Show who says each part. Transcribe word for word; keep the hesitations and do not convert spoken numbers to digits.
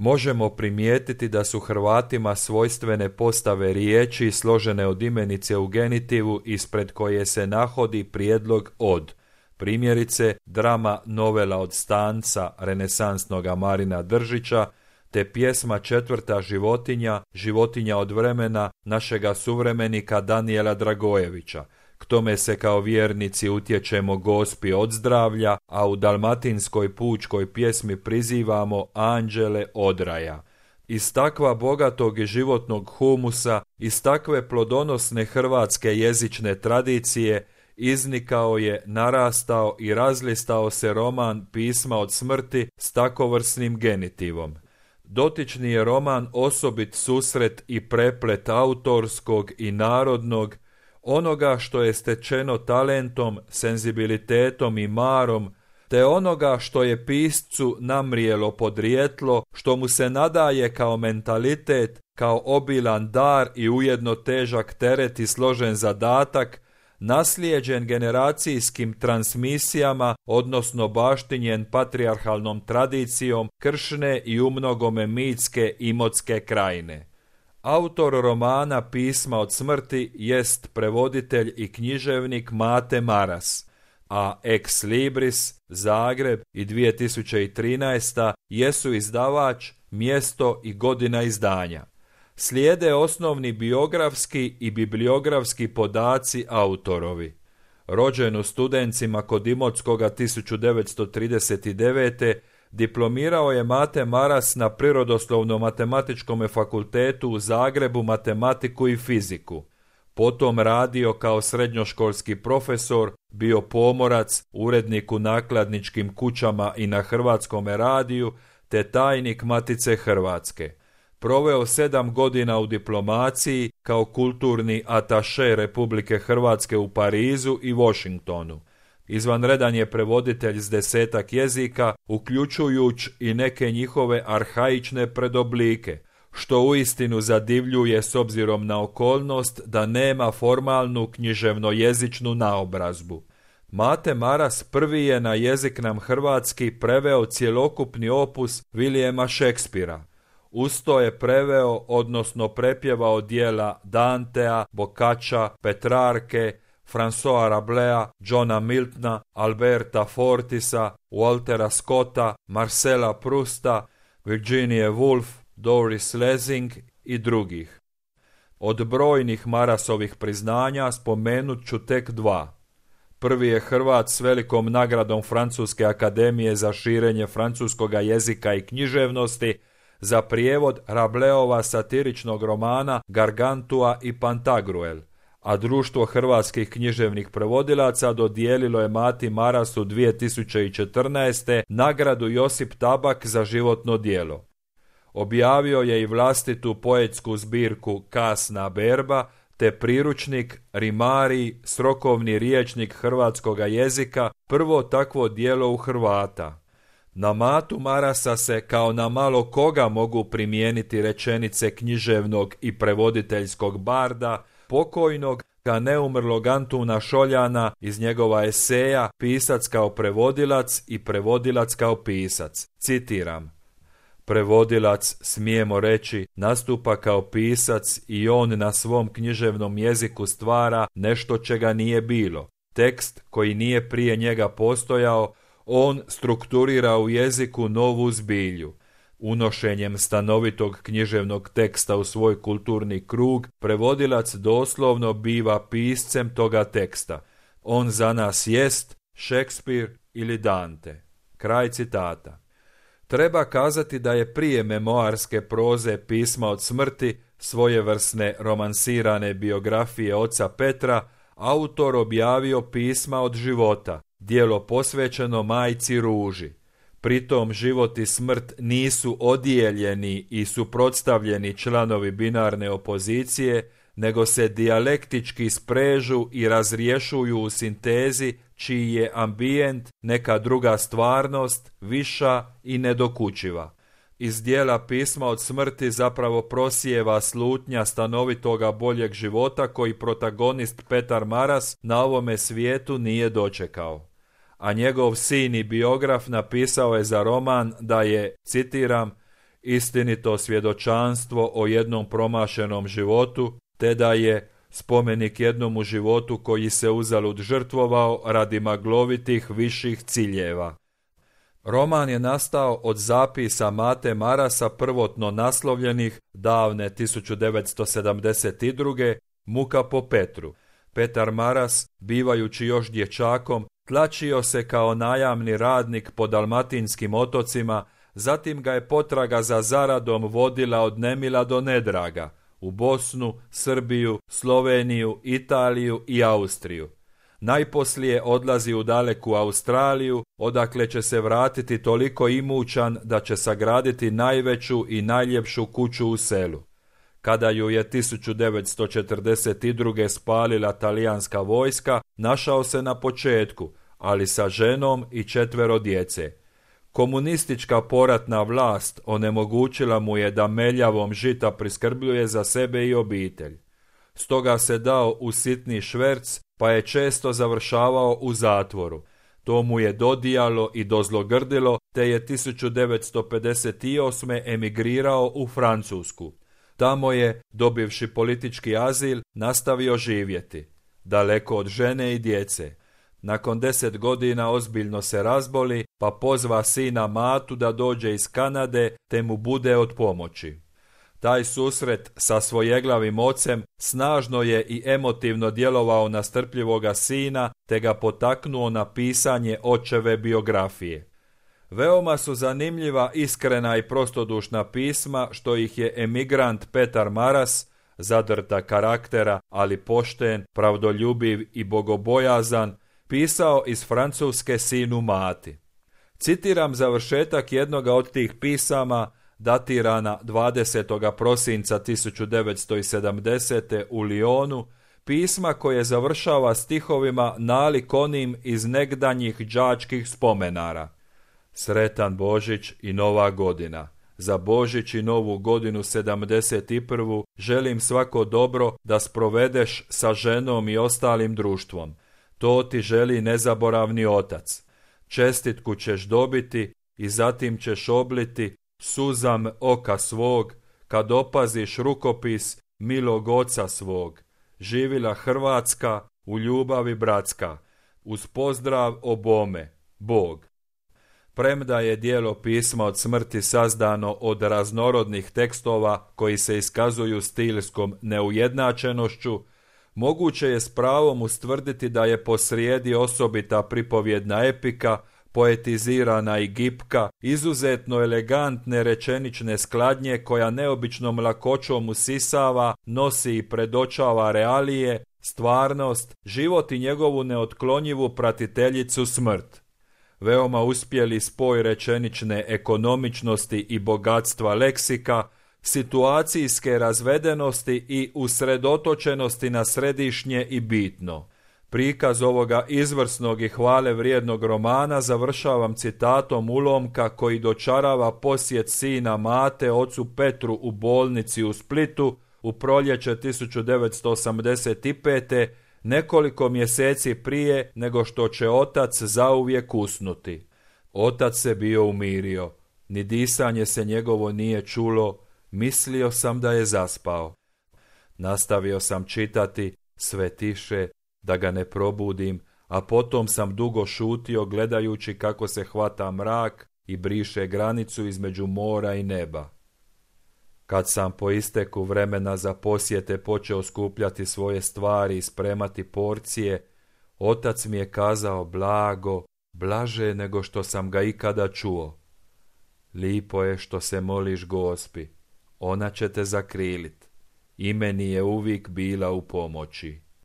Speaker 1: Možemo primijetiti da su Hrvatima svojstvene postave riječi složene od imenice u genitivu ispred koje se nahodi prijedlog od. Primjerice, drama Novela od Stanca renesansnoga Marina Držića, te pjesma Četvrta životinja, životinja od vremena našega suvremenika Danijela Dragojevića. K tome se kao vjernici utječemo Gospi od zdravlja, a u dalmatinskoj pučkoj pjesmi prizivamo anđele od raja. Iz takva bogatog i životnog humusa, iz takve plodonosne hrvatske jezične tradicije, iznikao je, narastao i razlistao se roman Pisma od smrti s takovrsnim genitivom. Dotični je roman osobit susret i preplet autorskog i narodnog, onoga što je stečeno talentom, senzibilitetom i marom, te onoga što je piscu namrijelo podrijetlo, što mu se nadaje kao mentalitet, kao obilan dar i ujedno težak teret i složen zadatak, naslijeđen generacijskim transmisijama, odnosno baštinjen patrijarhalnom tradicijom kršne i umnogome mitske Imotske krajine. Autor romana Pisma od smrti jest prevoditelj i književnik Mate Maras, a Ex Libris, Zagreb i dvije tisuće trinaesta jesu izdavač, mjesto i godina izdanja. Slijede osnovni biografski i bibliografski podaci autorovi. Rođen u Studencima kod Imotskoga tisuću devetsto trideset devete. Diplomirao je Mate Maras na Prirodoslovno-matematičkom fakultetu u Zagrebu matematiku i fiziku. Potom radio kao srednjoškolski profesor, bio pomorac, urednik u nakladničkim kućama i na Hrvatskom radiju, te tajnik Matice Hrvatske. Proveo sedam godina u diplomaciji kao kulturni ataše Republike Hrvatske u Parizu i Washingtonu. Izvanredan je prevoditelj s desetak jezika, uključujući i neke njihove arhaične predoblike, što uistinu zadivljuje s obzirom na okolnost da nema formalnu književno-jezičnu naobrazbu. Mate Maras prvi je na jezik nam hrvatski preveo cjelokupni opus Williama Shakespearea. Usto je preveo, odnosno prepjevao dijela Dantea, Boccaccia, Petrarke, François Rabelais, Johna Miltona, Alberta Fortisa, Waltera Scotta, Marcela Prusta, Virginia Woolf, Doris Lessing i drugih. Od brojnih Marasovih priznanja spomenut ću tek dva. Prvi je Hrvat s velikom nagradom Francuske akademije za širenje francuskoga jezika i književnosti za prijevod Rabeleova satiričnog romana Gargantua i Pantagruel, a Društvo hrvatskih književnih prevodilaca dodijelilo je Mati Marasu dvije tisuće četrnaeste. nagradu Josip Tabak za životno djelo. Objavio je i vlastitu poetsku zbirku Kasna berba, te priručnik Rimari, srokovni riječnik hrvatskoga jezika, prvo takvo djelo u Hrvata. Na Matu Marasa se kao na malo koga mogu primijeniti rečenice književnog i prevoditeljskog barda, pokojnog, ga neumrlog Antuna Šoljana iz njegova eseja Pisac kao prevodilac i prevodilac kao pisac. Citiram: prevodilac, smijemo reći, nastupa kao pisac i on na svom književnom jeziku stvara nešto čega nije bilo. Tekst koji nije prije njega postojao, on strukturira u jeziku novu zbilju. Unošenjem stanovitog književnog teksta u svoj kulturni krug, prevodilac doslovno biva piscem toga teksta. On za nas jest Shakespeare ili Dante. Kraj citata. Treba kazati da je prije memoarske proze Pisma od smrti, svojevrsne romansirane biografije oca Petra, autor objavio Pisma od života, djelo posvećeno majci Ruži. Pritom život i smrt nisu odijeljeni i suprotstavljeni članovi binarne opozicije, nego se dijalektički sprežu i razriješuju u sintezi čiji je ambijent neka druga stvarnost, viša i nedokučiva. Iz dijela Pisma od smrti zapravo prosijeva slutnja stanovitoga boljeg života koji protagonist Petar Maras na ovome svijetu nije dočekao. A njegov sin i biograf napisao je za roman da je, citiram, istinito svjedočanstvo o jednom promašenom životu, te da je spomenik jednomu životu koji se uzalud žrtvovao radi maglovitih viših ciljeva. Roman je nastao od zapisa Mate Marasa prvotno naslovljenih davne tisuću devetsto sedamdeset druge. Muka po Petru. Petar Maras, bivajući još dječakom, tlačio se kao najamni radnik po dalmatinskim otocima, zatim ga je potraga za zaradom vodila od nemila do nedraga, u Bosnu, Srbiju, Sloveniju, Italiju i Austriju. Najposlije odlazi u daleku Australiju, odakle će se vratiti toliko imućan da će sagraditi najveću i najljepšu kuću u selu. Kada ju je tisuću devetsto četrdeset druge spalila talijanska vojska, našao se na početku, ali sa ženom i četvero djece. Komunistička poratna vlast onemogućila mu je da meljavom žita priskrbljuje za sebe i obitelj. Stoga se dao u sitni šverc, pa je često završavao u zatvoru. To mu je dodijalo i dozlogrdilo, te je tisuću devetsto pedeset osme emigrirao u Francusku. Tamo je, dobivši politički azil, nastavio živjeti, daleko od žene i djece. Nakon deset godina ozbiljno se razboli, pa pozva sina Matu da dođe iz Kanade, te mu bude od pomoći. Taj susret sa svojeglavim ocem snažno je i emotivno djelovao na strpljivoga sina, te ga potaknuo na pisanje očeve biografije. Veoma su zanimljiva, iskrena i prostodušna pisma što ih je emigrant Petar Maras, zadrta karaktera, ali pošten, pravdoljubiv i bogobojazan, pisao iz Francuske sinu Mati. Citiram završetak jednoga od tih pisama, datirana dvadesetog prosinca tisuću devetsto sedamdesete u Lyonu, pisma koje završava stihovima nalik onim iz negdanjih đačkih spomenara. Sretan Božić i Nova godina. Za Božić i Novu godinu sedamdeset prvu želim svako dobro da sprovedeš sa ženom i ostalim društvom. To ti želi nezaboravni otac. Čestitku ćeš dobiti i zatim ćeš obliti suzam oka svog, kad opaziš rukopis milog oca svog. Živila Hrvatska u ljubavi bratska, uz pozdrav obome, Bog. Premda je dijelo pisma od smrti sazdano od raznorodnih tekstova koji se iskazuju stilskom neujednačenošću, moguće je s pravom ustvrditi da je posrijedi osobita pripovjedna epika, poetizirana i gipka, izuzetno elegantne rečenične skladnje koja neobičnom lakoćom usisava, nosi i predočava realije, stvarnost, život i njegovu neotklonjivu pratiteljicu smrt. Veoma uspjeli spoj rečenične ekonomičnosti i bogatstva leksika, situacijske razvedenosti i usredotočenosti na središnje i bitno. Prikaz ovoga izvrsnog i hvale vrijednog romana završavam citatom ulomka koji dočarava posjet sina Mate ocu Petru u bolnici u Splitu u proljeće tisuću devetsto osamdeset pete. nekoliko mjeseci prije nego što će otac zauvijek usnuti. Otac se bio umirio, ni disanje se njegovo nije čulo, mislio sam da je zaspao. Nastavio sam čitati sve tiše, da ga ne probudim, a potom sam dugo šutio gledajući kako se hvata mrak i briše granicu između mora i neba. Kad sam po isteku vremena za posjete počeo skupljati svoje stvari i spremati porcije, otac mi je kazao blago, blaže nego što sam ga ikada čuo. Lipo je što se moliš Gospi, ona će te zakrilit. I meni je uvijek bila u pomoći.